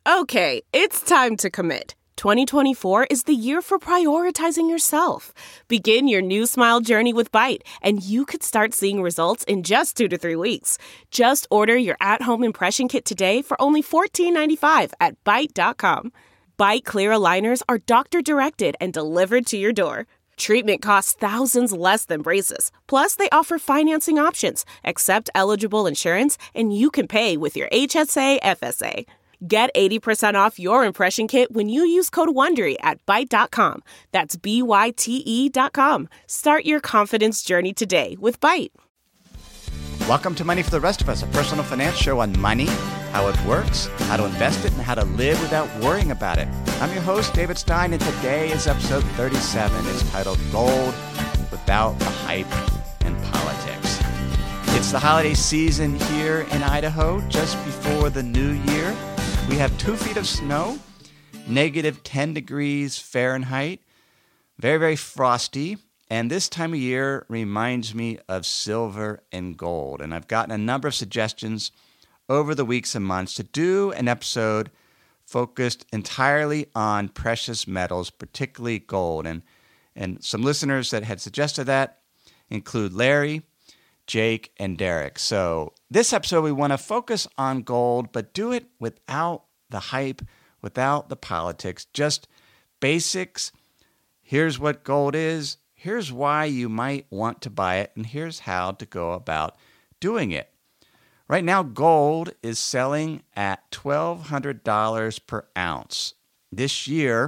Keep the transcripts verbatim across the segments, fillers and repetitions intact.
Okay, it's time to commit. twenty twenty-four is the year for prioritizing yourself. Begin your new smile journey with Byte, and you could start seeing results in just two to three weeks. Just order your at-home impression kit today for only fourteen ninety-five at byte dot com. Byte clear aligners are doctor-directed and delivered to your door. Treatment costs thousands less than braces. Plus, they offer financing options, accept eligible insurance, and you can pay with your H S A F S A. Get eighty percent off your impression kit when you use code WONDERY at byte dot com. That's B Y T E dot com. Start your confidence journey today with Byte. Welcome to Money for the Rest of Us, a personal finance show on money, how it works, how to invest it, and how to live without worrying about it. I'm your host, David Stein, and today is episode thirty-seven. It's titled Gold Without the Hype and Politics. It's the holiday season here in Idaho, just before the new year. We have two feet of snow, negative ten degrees Fahrenheit, very, very frosty. And this time of year reminds me of silver and gold. And I've gotten a number of suggestions over the weeks and months to do an episode focused entirely on precious metals, particularly gold. And, and some listeners that had suggested that include Larry, Jake, and Derek. So this episode, we want to focus on gold, but do it without the hype, without the politics, just basics. Here's what gold is. Here's why you might want to buy it, and here's how to go about doing it. Right now, gold is selling at twelve hundred dollars per ounce. This year,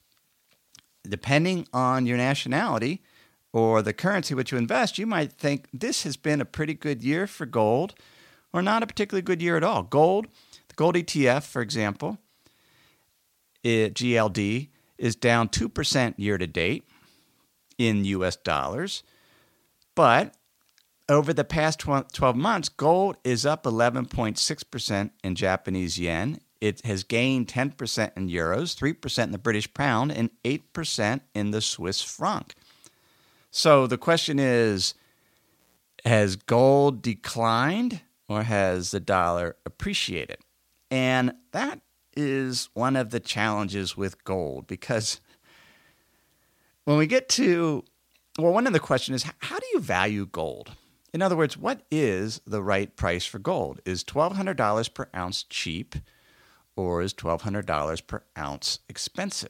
depending on your nationality or the currency which you invest, you might think this has been a pretty good year for gold or not a particularly good year at all. Gold, the gold E T F, for example, it, G L D, is down two percent year to date in U S dollars. But over the past twelve months, gold is up eleven point six percent in Japanese yen. It has gained ten percent in euros, three percent in the British pound, and eight percent in the Swiss franc. So the question is, has gold declined or has the dollar appreciated? And that is one of the challenges with gold, because when we get to, well, one of the questions is, how do you value gold? In other words, what is the right price for gold? Is twelve hundred dollars per ounce cheap, or is twelve hundred dollars per ounce expensive?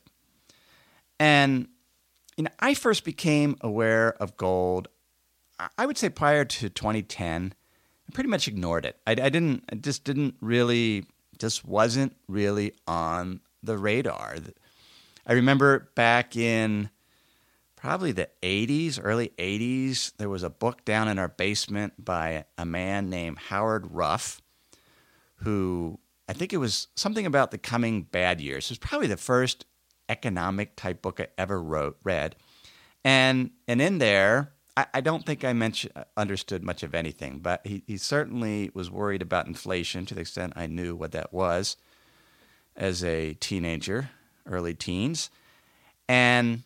And you know, I first became aware of gold, I would say prior to twenty ten. I pretty much ignored it. I, I didn't, I just didn't really, just wasn't really on the radar. I remember back in probably the eighties, early eighties, there was a book down in our basement by a man named Howard Ruff, who I think it was something about the coming bad years. It was probably the first economic type book I ever wrote, read. And and in there, I, I don't think I mentioned, understood much of anything, but he, he certainly was worried about inflation to the extent I knew what that was as a teenager, early teens. And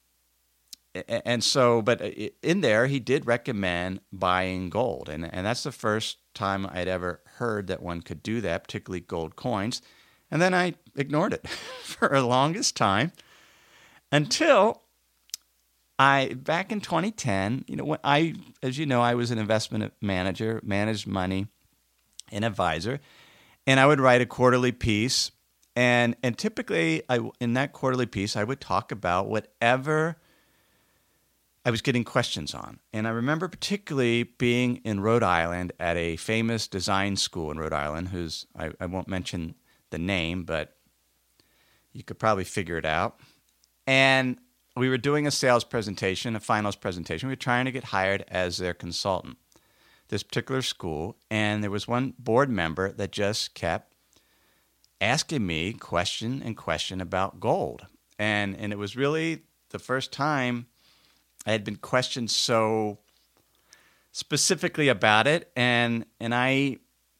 And so, but in there, he did recommend buying gold. And, and that's the first time I'd ever heard that one could do that, particularly gold coins. And then I ignored it for the longest time until I, back in twenty ten, you know, when I, as you know, I was an investment manager, managed money, an advisor, and I would write a quarterly piece. And, and typically, I, in that quarterly piece, I would talk about whatever I was getting questions on. And I remember particularly being in Rhode Island at a famous design school in Rhode Island, whose I, I won't mention the name, but you could probably figure it out. And we were doing a sales presentation, a finals presentation. We were trying to get hired as their consultant, this particular school. And there was one board member that just kept asking me question and question about gold. And, and it was really the first time I had been questioned so specifically about it, and and I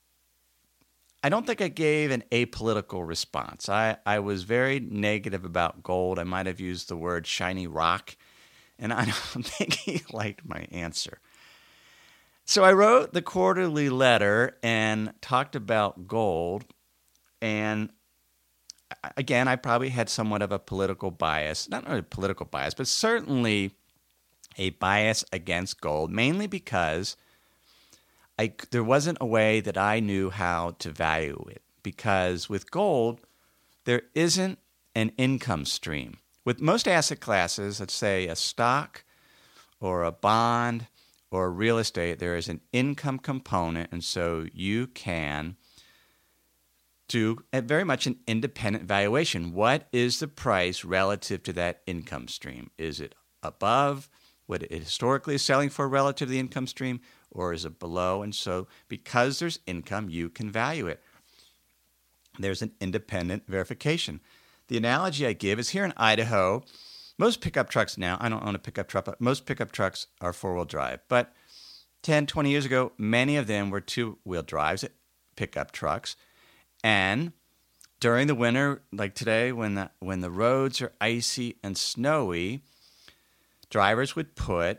I don't think I gave an apolitical response. I, I was very negative about gold. I might have used the word shiny rock, and I don't think he liked my answer. So I wrote the quarterly letter and talked about gold, and again, I probably had somewhat of a political bias, not really a political bias, but certainly a bias against gold, mainly because I, there wasn't a way that I knew how to value it. Because with gold, there isn't an income stream. With most asset classes, let's say a stock or a bond or real estate, there is an income component, and so you can do a very much an independent valuation. What is the price relative to that income stream? Is it above what it historically is selling for relative to the income stream, or is it below? And so because there's income, you can value it. There's an independent verification. The analogy I give is here in Idaho, most pickup trucks now, I don't own a pickup truck, but most pickup trucks are four-wheel drive. But ten, twenty years ago, many of them were two-wheel drives, pickup trucks. And during the winter, like today, when the, when the roads are icy and snowy, drivers would put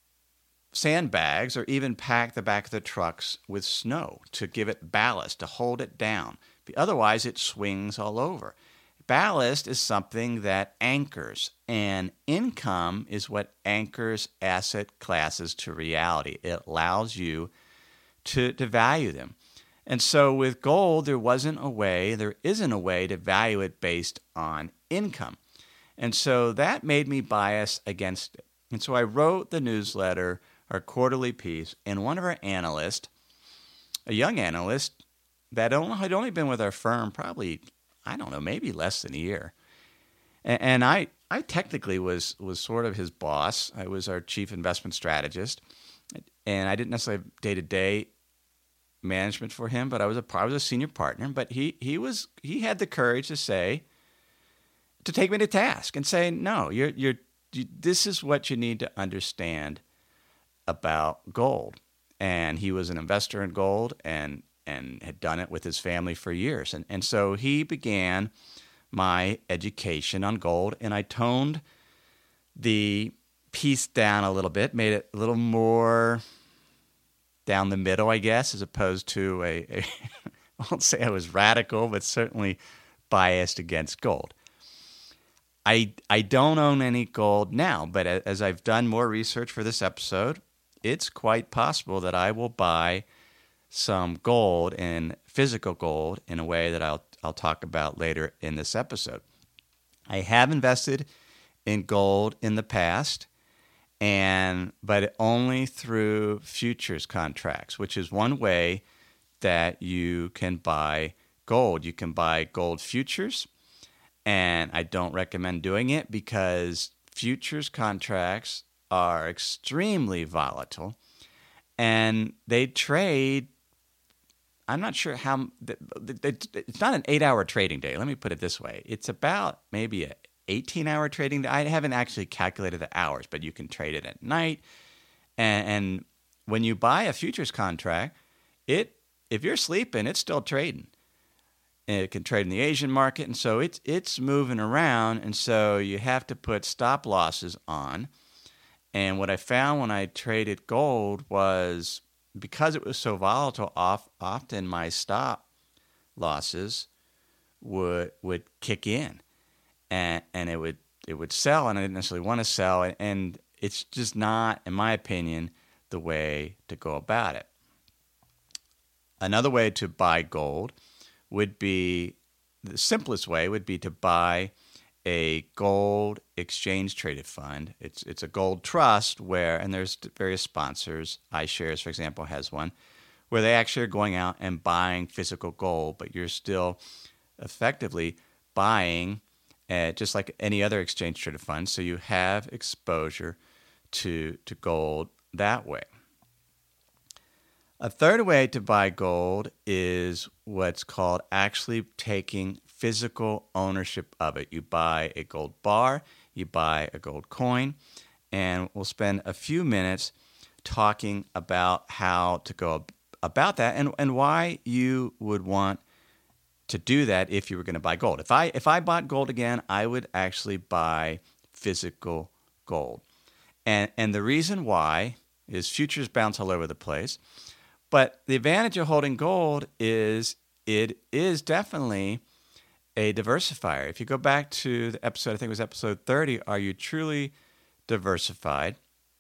sandbags or even pack the back of the trucks with snow to give it ballast, to hold it down. Otherwise, it swings all over. Ballast is something that anchors, and income is what anchors asset classes to reality. It allows you to, to value them. And so with gold, there wasn't a way, there isn't a way to value it based on income. And so that made me bias against it. And so I wrote the newsletter, our quarterly piece, and one of our analysts, a young analyst that had only been with our firm probably, I don't know, maybe less than a year. And, and I, I technically was was sort of his boss. I was our chief investment strategist, and I didn't necessarily have day-to-day management for him, but I was a I was a senior partner. But he he was he had the courage to say, to take me to task and say, no, you're you're you, this is what you need to understand about gold. And he was an investor in gold and and had done it with his family for years. And and so he began my education on gold, and I toned the piece down a little bit, made it a little more down the middle, I guess, as opposed to a, a I won't say I was radical, but certainly biased against gold. I I don't own any gold now, but as I've done more research for this episode, it's quite possible that I will buy some gold and physical gold in a way that I'll I'll talk about later in this episode. I have invested in gold in the past, and but only through futures contracts, which is one way that you can buy gold. You can buy gold futures, and I don't recommend doing it because futures contracts are extremely volatile, and they trade. I'm not sure how. It's not an eight-hour trading day. Let me put it this way: it's about maybe an eighteen-hour trading day. I haven't actually calculated the hours, but you can trade it at night. And, and when you buy a futures contract, it if you're sleeping, it's still trading. It can trade in the Asian market, and so it's it's moving around, and so you have to put stop losses on. And what I found when I traded gold was, because it was so volatile, off, often my stop losses would would kick in, and and it would it would sell, and I didn't necessarily want to sell, and, and it's just not, in my opinion, the way to go about it. Another way to buy gold would be, the simplest way would be to buy a gold exchange traded fund. It's it's a gold trust where, and there's various sponsors. iShares, for example, has one where they actually are going out and buying physical gold, but you're still effectively buying uh, just like any other exchange traded fund. So you have exposure to to gold that way. A third way to buy gold is what's called actually taking physical ownership of it. You buy a gold bar, you buy a gold coin, and we'll spend a few minutes talking about how to go about that and, and why you would want to do that if you were going to buy gold. If I if I bought gold again, I would actually buy physical gold. And and the reason why is futures bounce all over the place. But the advantage of holding gold is it is definitely a diversifier. If you go back to the episode, I think it was episode thirty, Are You Truly Diversified?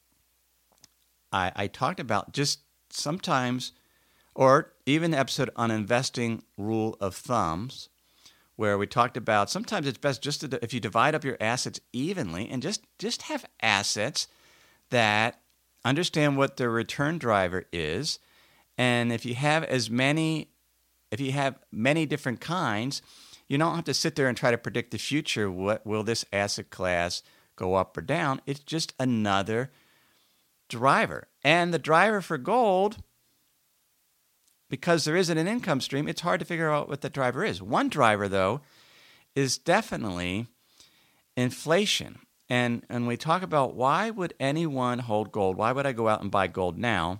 I, I talked about just sometimes, or even the episode on investing rule of thumbs, where we talked about sometimes it's best just to, if you divide up your assets evenly and just, just have assets that understand what the return driver is. And if you have as many, if you have many different kinds, you don't have to sit there and try to predict the future. What will this asset class go up or down? It's just another driver. And the driver for gold, because there isn't an income stream, it's hard to figure out what the driver is. One driver, though, is definitely inflation. And and we talk about why would anyone hold gold? Why would I go out and buy gold now?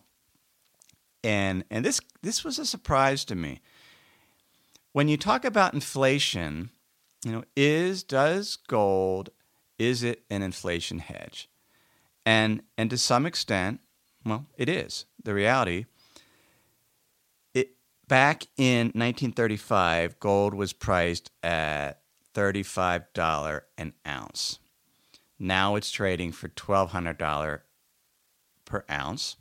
And and this this was a surprise to me. When you talk about inflation, you know, is does gold, is it an inflation hedge? And and to some extent, well, it is. The reality, it back in nineteen thirty-five, gold was priced at thirty-five dollars an ounce. Now it's trading for twelve hundred dollars per ounce.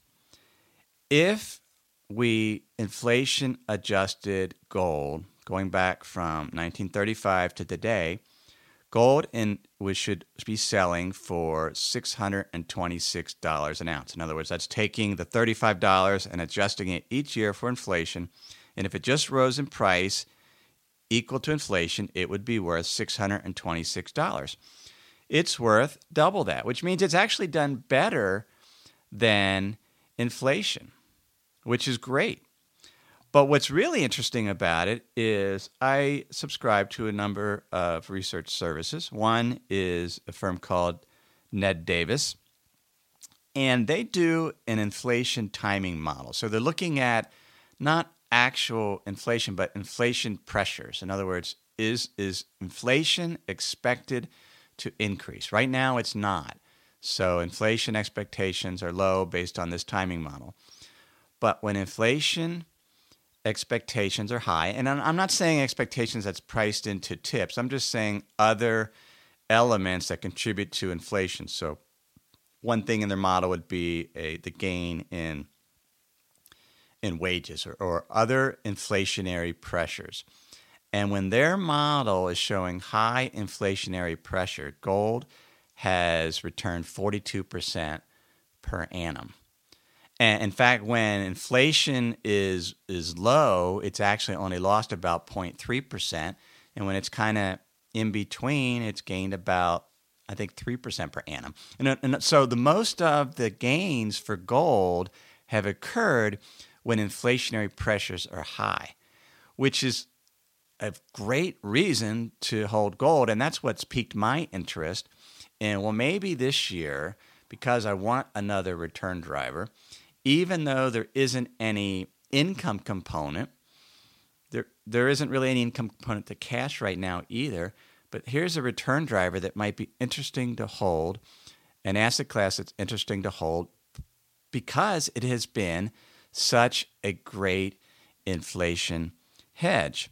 If we inflation adjusted gold, going back from nineteen thirty-five to today, gold in, we should be selling for six hundred twenty-six dollars an ounce. In other words, that's taking the thirty-five dollars and adjusting it each year for inflation. And if it just rose in price equal to inflation, it would be worth six hundred twenty-six dollars. It's worth double that, which means it's actually done better than inflation, which is great. But what's really interesting about it is I subscribe to a number of research services. One is a firm called Ned Davis, and they do an inflation timing model. So they're looking at not actual inflation, but inflation pressures. In other words, is, is inflation expected to increase? Right now, it's not. So inflation expectations are low based on this timing model. But when inflation expectations are high, and I'm not saying expectations that's priced into tips. I'm just saying other elements that contribute to inflation. So one thing in their model would be a, the gain in in wages or, or other inflationary pressures. And when their model is showing high inflationary pressure, gold has returned forty-two percent per annum. And in fact, when inflation is is low, it's actually only lost about zero point three percent. And when it's kind of in between, it's gained about, I think, three percent per annum. And, and so the most of the gains for gold have occurred when inflationary pressures are high, which is a great reason to hold gold. And that's what's piqued my interest. And well, maybe this year, because I want another return driver, even though there isn't any income component, there there isn't really any income component to cash right now either, but here's a return driver that might be interesting to hold, an asset class that's interesting to hold because it has been such a great inflation hedge.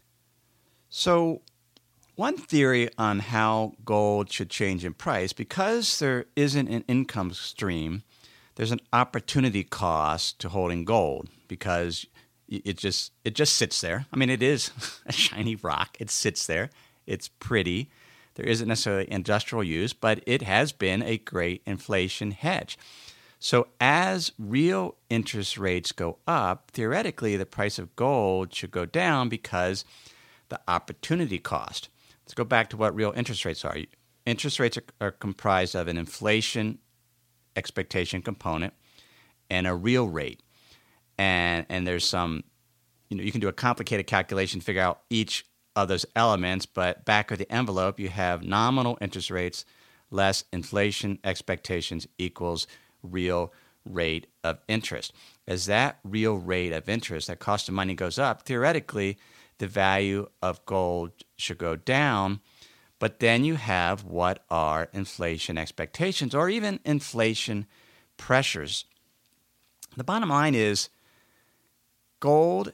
So one theory on how gold should change in price, because there isn't an income stream, there's an opportunity cost to holding gold because it just it just sits there. I mean, it is a shiny rock. It sits there. It's pretty. There isn't necessarily industrial use, but it has been a great inflation hedge. So as real interest rates go up, theoretically, the price of gold should go down because the opportunity cost. Let's go back to what real interest rates are. Interest rates are, are comprised of an inflation expectation component and a real rate. And and there's some, you know, you can do a complicated calculation, figure out each of those elements, but back of the envelope, you have nominal interest rates less inflation expectations equals real rate of interest. As that real rate of interest, that cost of money goes up, theoretically, the value of gold should go down. But then you have what are inflation expectations or even inflation pressures. The bottom line is gold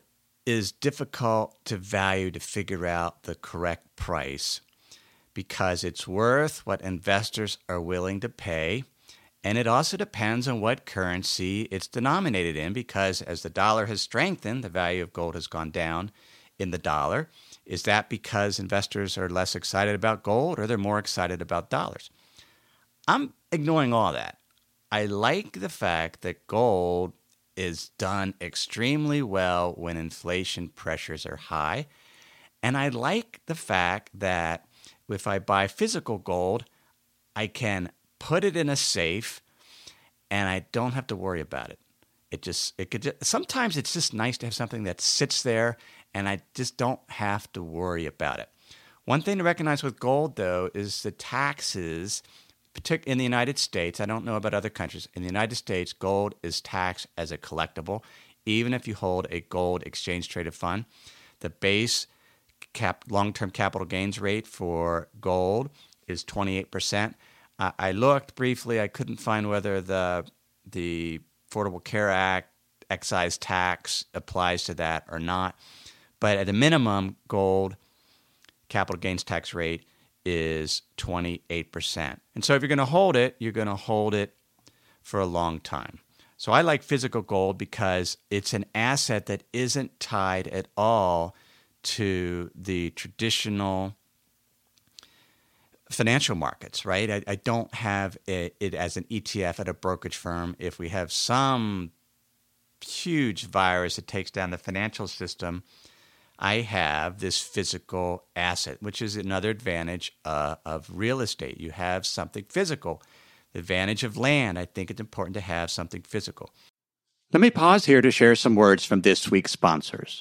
is difficult to value to figure out the correct price because it's worth what investors are willing to pay. And it also depends on what currency it's denominated in, because as the dollar has strengthened, the value of gold has gone down in the dollar. Is that because investors are less excited about gold, or they're more excited about dollars? I'm ignoring all that. I like the fact that gold is done extremely well when inflation pressures are high. And I like the fact that if I buy physical gold, I can put it in a safe and I don't have to worry about it. It just, it could just, sometimes it's just nice to have something that sits there and I just don't have to worry about it. One thing to recognize with gold, though, is the taxes, particularly in the United States. I don't know about other countries. In the United States, gold is taxed as a collectible, even if you hold a gold exchange-traded fund. The base cap, long-term capital gains rate for gold is twenty-eight percent. Uh, I looked briefly. I couldn't find whether the the Affordable Care Act excise tax applies to that or not. But at a minimum, gold capital gains tax rate is twenty-eight percent. And so if you're going to hold it, you're going to hold it for a long time. So I like physical gold because it's an asset that isn't tied at all to the traditional financial markets, right? I, I don't have it, it as an E T F at a brokerage firm. If we have some huge virus that takes down the financial system, I have this physical asset, which is another advantage uh, of real estate. You have something physical. The advantage of land, I think it's important to have something physical. Let me pause here to share some words from this week's sponsors.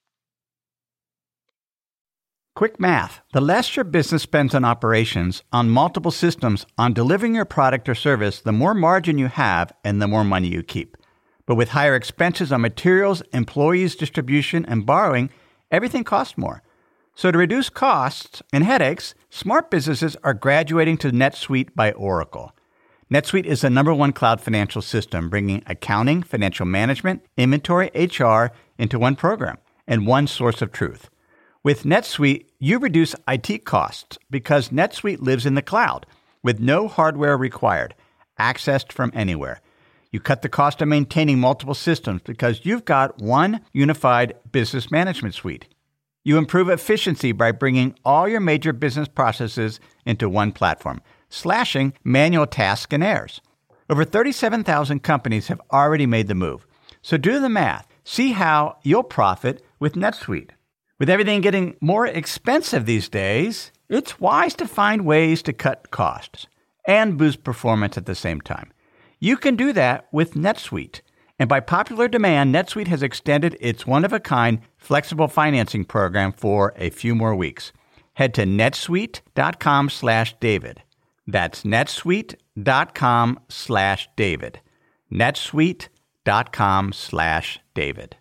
Quick math. The less your business spends on operations, on multiple systems, on delivering your product or service, the more margin you have and the more money you keep. But with higher expenses on materials, employees, distribution, and borrowing, everything costs more. So to reduce costs and headaches, smart businesses are graduating to NetSuite by Oracle. NetSuite is the number one cloud financial system, bringing accounting, financial management, inventory, H R into one program and one source of truth. With NetSuite, you reduce I T costs because NetSuite lives in the cloud with no hardware required, accessed from anywhere. You cut the cost of maintaining multiple systems because you've got one unified business management suite. You improve efficiency by bringing all your major business processes into one platform, slashing manual tasks and errors. Over thirty-seven thousand companies have already made the move. So do the math. See how you'll profit with NetSuite. With everything getting more expensive these days, it's wise to find ways to cut costs and boost performance at the same time. You can do that with NetSuite. And by popular demand, NetSuite has extended its one-of-a-kind flexible financing program for a few more weeks. Head to netsuite.com slash David. That's netsuite.com slash David. netsuite.com slash David.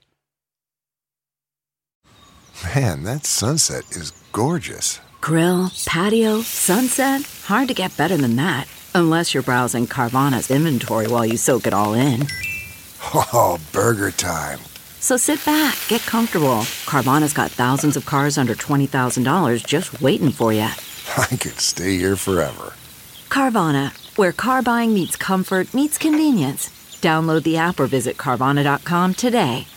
Man, that sunset is gorgeous. Grill, patio, sunset. Hard to get better than that. Unless you're browsing Carvana's inventory while you soak it all in. Oh, burger time. So sit back, get comfortable. Carvana's got thousands of cars under twenty thousand dollars just waiting for you. I could stay here forever. Carvana, where car buying meets comfort meets convenience. Download the app or visit Carvana dot com today.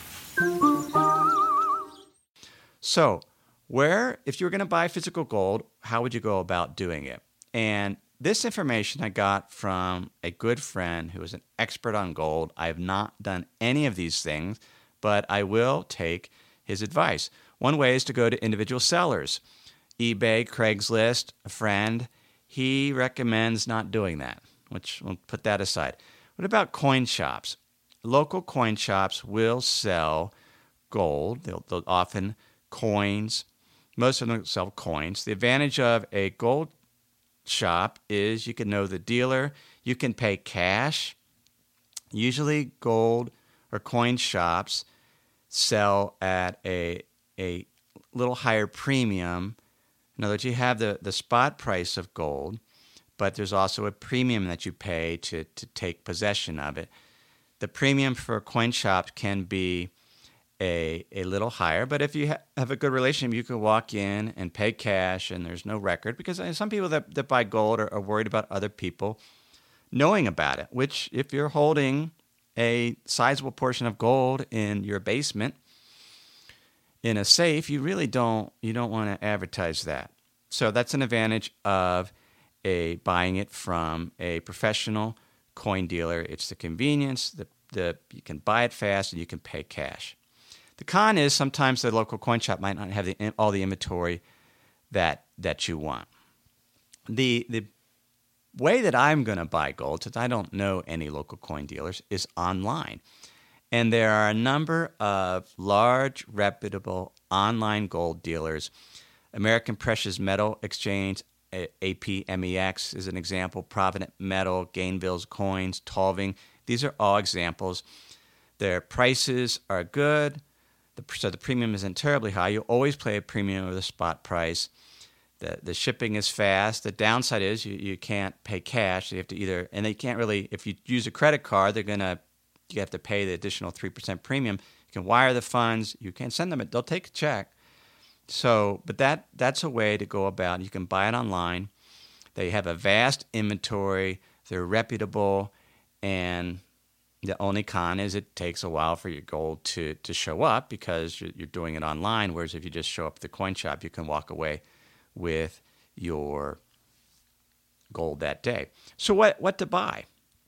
So, where, if you were going to buy physical gold, how would you go about doing it? And this information I got from a good friend who is an expert on gold. I have not done any of these things, but I will take his advice. One way is to go to individual sellers. eBay, Craigslist, a friend, he recommends not doing that, which we'll put that aside. What about coin shops? Local coin shops will sell gold. They'll, they'll often coins. Most of them sell coins. The advantage of a gold shop is you can know the dealer. You can pay cash. Usually gold or coin shops sell at a a little higher premium. In other words, you have the, the spot price of gold, but there's also a premium that you pay to, to take possession of it. The premium for coin shops can be a a little higher. But if you ha- have a good relationship, you can walk in and pay cash, and there's no record, because some people that, that buy gold are, are worried about other people knowing about it, which if you're holding a sizable portion of gold in your basement in a safe, you really don't you don't want to advertise that. So that's an advantage of a buying it from a professional coin dealer. It's the convenience, the the you can buy it fast and you can pay cash. The con is sometimes the local coin shop might not have the, all the inventory that that you want. The the way that I'm going to buy gold, since I don't know any local coin dealers, is online. And there are a number of large, reputable online gold dealers. American Precious Metal Exchange, A P M E X is an example, Provident Metal, Gainville's Coins, Tolving. These are all examples. Their prices are good, so the premium isn't terribly high. You always pay a premium over the spot price. The the shipping is fast. The downside is you, you can't pay cash. You have to either, and they can't really, if you use a credit card, they're going to, you have to pay the additional three percent premium. You can wire the funds. You can send them, they'll take a check. So, but that that's a way to go about it. You can buy it online. They have a vast inventory. They're reputable. And the only con is it takes a while for your gold to, to show up because you're, you're doing it online, whereas if you just show up at the coin shop, you can walk away with your gold that day. So what, what to buy?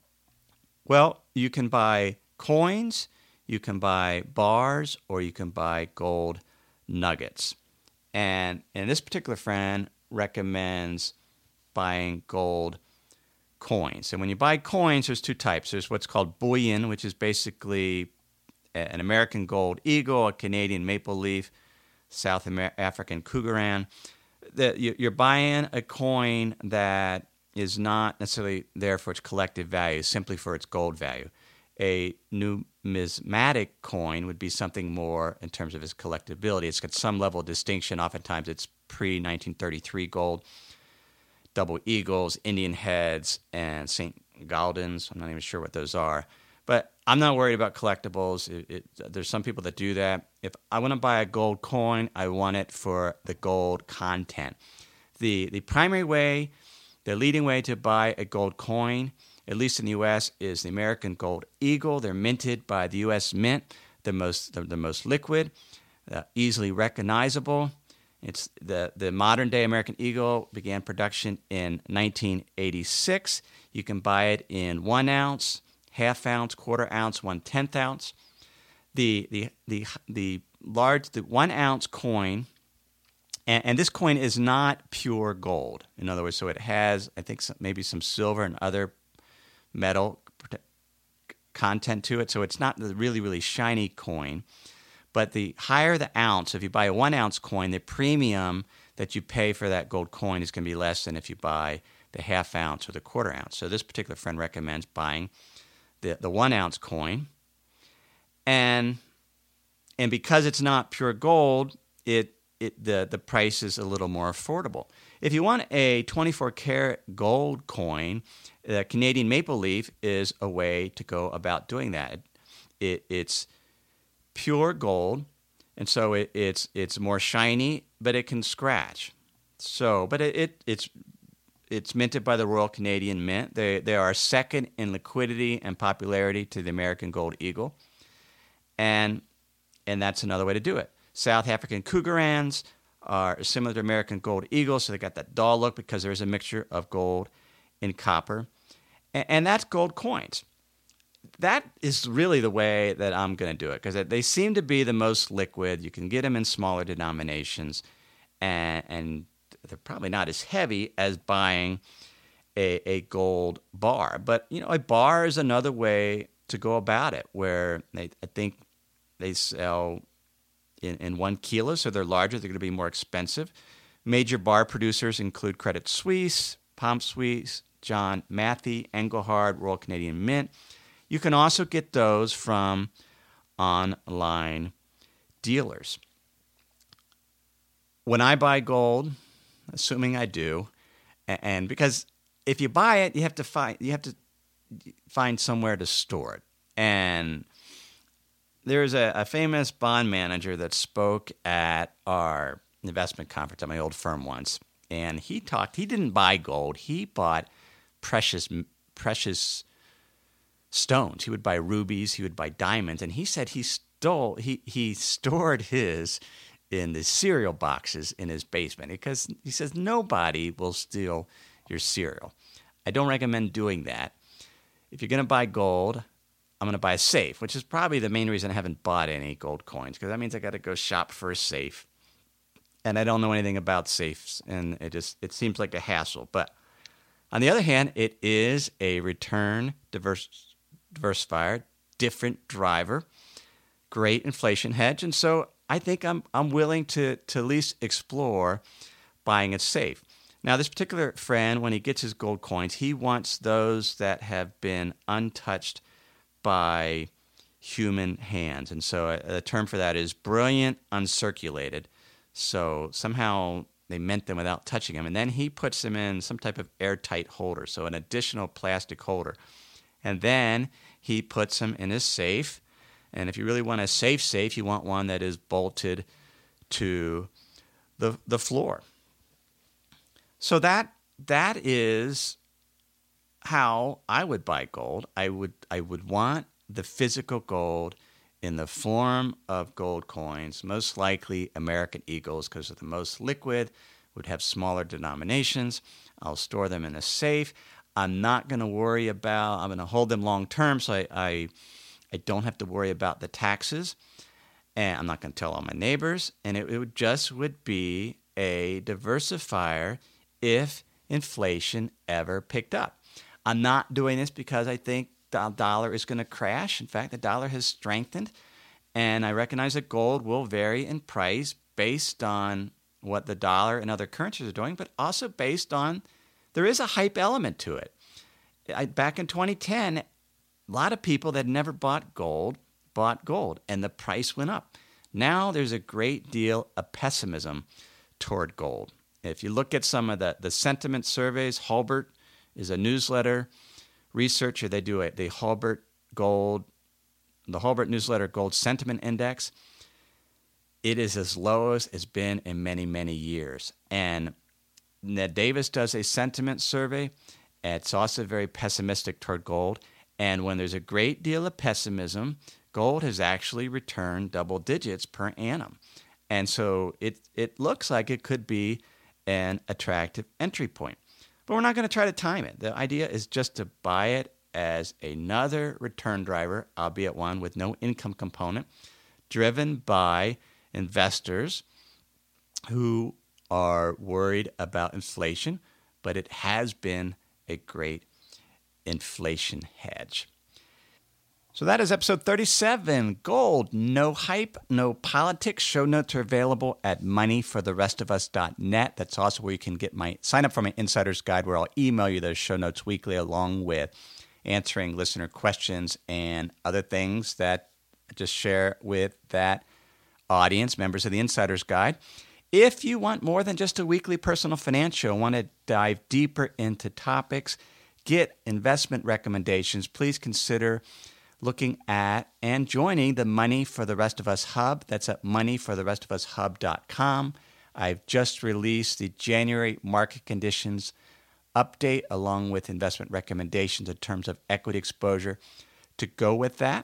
Well, you can buy coins, you can buy bars, or you can buy gold nuggets. And, and this particular friend recommends buying gold coins. And when you buy coins, there's two types. There's what's called bullion, which is basically an American gold eagle, a Canadian maple leaf, South Amer- African cougaran. The, you're buying a coin that is not necessarily there for its collective value, simply for its gold value. A numismatic coin would be something more in terms of its collectability. It's got some level of distinction. Oftentimes it's pre-nineteen thirty-three gold, double eagles, Indian heads, and Saint Gaudens. I'm not even sure what those are. But I'm not worried about collectibles. It, it, there's some people that do that. If I want to buy a gold coin, I want it for the gold content. The, the primary way, the leading way to buy a gold coin, at least in the U S, is the American Gold Eagle. They're minted by the U S Mint, the most the, the most liquid, uh, easily recognizable. It's the, the modern-day American Eagle began production in nineteen eighty-six. You can buy it in one ounce, half ounce, quarter ounce, one tenth ounce. The the the the large the one ounce coin, and, and this coin is not pure gold. In other words, so it has I think some, maybe some silver and other metal content to it. So it's not the really really shiny coin. But the higher the ounce, if you buy a one ounce coin, the premium that you pay for that gold coin is going to be less than if you buy the half ounce or the quarter ounce. So this particular friend recommends buying the, the one ounce coin. And and because it's not pure gold, it it the, the price is a little more affordable. If you want a twenty-four karat gold coin, the Canadian maple leaf is a way to go about doing that. It, it's pure gold, and so it, it's it's more shiny, but it can scratch. So, but it, it it's it's minted by the Royal Canadian Mint. They they are second in liquidity and popularity to the American Gold Eagle, and and that's another way to do it. South African cougarans are similar to American Gold Eagle, so they got that dull look because there is a mixture of gold and copper, and, and that's gold coins. That is really the way that I'm going to do it because they seem to be the most liquid. You can get them in smaller denominations, and, and they're probably not as heavy as buying a, a gold bar. But, you know, a bar is another way to go about it where they, I think they sell in, in one kilo, so they're larger. They're going to be more expensive. Major bar producers include Credit Suisse, Palm Suisse, John Matthey, Engelhard, Royal Canadian Mint. You can also get those from online dealers. When I buy gold, assuming I do, and because if you buy it, you have to find you have to find somewhere to store it. And there's a, a famous bond manager that spoke at our investment conference at my old firm once, and he talked. He didn't buy gold. He bought precious precious stones. He would buy rubies. He would buy diamonds, and he said he stole. He he stored his in the cereal boxes in his basement because he says nobody will steal your cereal. I don't recommend doing that. If you're going to buy gold, I'm going to buy a safe, which is probably the main reason I haven't bought any gold coins, because that means I got to go shop for a safe. And I don't know anything about safes, and it just it seems like a hassle. But on the other hand, it is a return diverse, diversifier, different driver, great inflation hedge. And so I think I'm I'm willing to, to at least explore buying a safe. Now, this particular friend, when he gets his gold coins, he wants those that have been untouched by human hands. And so a, a term for that is brilliant uncirculated. So somehow they mint them without touching them. And then he puts them in some type of airtight holder, so an additional plastic holder. And then he puts them in his safe. And if you really want a safe safe, you want one that is bolted to the the floor. So that that is how I would buy gold. I would I would want the physical gold in the form of gold coins, most likely American Eagles because they're the most liquid, would have smaller denominations. I'll store them in a safe. I'm not going to worry about, I'm going to hold them long term so I, I, I don't have to worry about the taxes. And I'm not going to tell all my neighbors. And it, it would just would be a diversifier if inflation ever picked up. I'm not doing this because I think the dollar is going to crash. In fact, the dollar has strengthened, and I recognize that gold will vary in price based on what the dollar and other currencies are doing, but also based on there is a hype element to it. I, back in twenty ten, a lot of people that had never bought gold bought gold, and the price went up. Now there's a great deal of pessimism toward gold. If you look at some of the, the sentiment surveys, Hulbert is a newsletter researcher. They do a the Hulbert Gold, the Hulbert Newsletter Gold Sentiment Index. It is as low as it's been in many, many years. And Ned Davis does a sentiment survey. It's also very pessimistic toward gold. And when there's a great deal of pessimism, gold has actually returned double digits per annum. And so it it looks like it could be an attractive entry point. But we're not going to try to time it. The idea is just to buy it as another return driver, albeit one with no income component, driven by investors who are worried about inflation, but it has been a great inflation hedge. So that is episode thirty-seven, Gold, no hype, no politics. Show notes are available at money for the rest of us dot net. That's also where you can get my sign up for my Insider's Guide, where I'll email you those show notes weekly along with answering listener questions and other things that I just share with that audience, members of the Insider's Guide. If you want more than just a weekly personal finance show, want to dive deeper into topics, get investment recommendations, please consider looking at and joining the Money for the Rest of Us Hub. That's at money for the rest of us hub dot com. I've just released the January market conditions update along with investment recommendations in terms of equity exposure to go with that.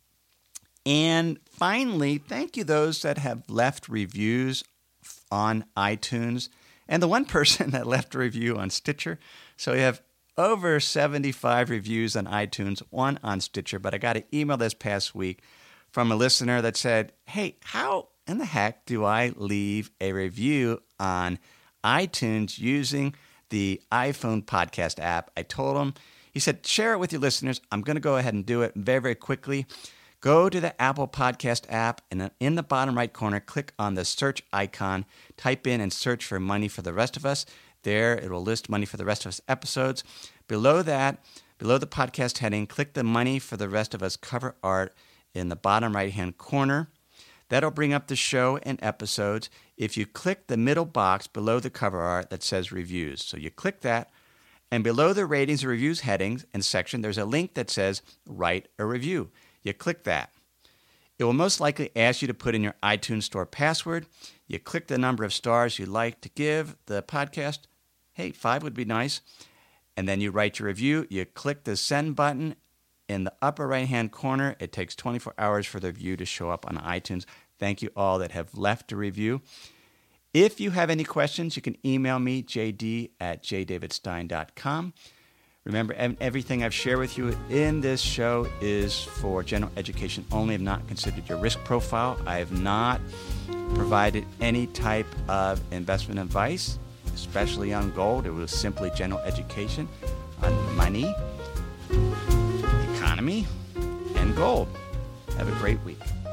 And finally, thank you those that have left reviews on iTunes and the one person that left a review on Stitcher. So we have over seventy-five reviews on iTunes, one on Stitcher. But I got an email this past week from a listener that said, hey, how in the heck do I leave a review on iTunes using the iPhone podcast app? I told him, he said, share it with your listeners. I'm going to go ahead and do it very, very quickly. Go to the Apple Podcast app, and in the bottom right corner, click on the search icon. Type in and search for Money for the Rest of Us. There, it will list Money for the Rest of Us episodes. Below that, below the podcast heading, click the Money for the Rest of Us cover art in the bottom right-hand corner. That'll bring up the show and episodes. If you click the middle box below the cover art that says Reviews. So you click that, and below the Ratings and Reviews headings and section, there's a link that says Write a Review. You click that. It will most likely ask you to put in your iTunes Store password. You click the number of stars you'd like to give the podcast. Hey, five would be nice. And then you write your review. You click the send button in the upper right-hand corner. It takes twenty-four hours for the review to show up on iTunes. Thank you all that have left a review. If you have any questions, you can email me, j d at j david stein dot com. Remember, everything I've shared with you in this show is for general education only. I've not considered your risk profile. I have not provided any type of investment advice, especially on gold. It was simply general education on money, economy, and gold. Have a great week.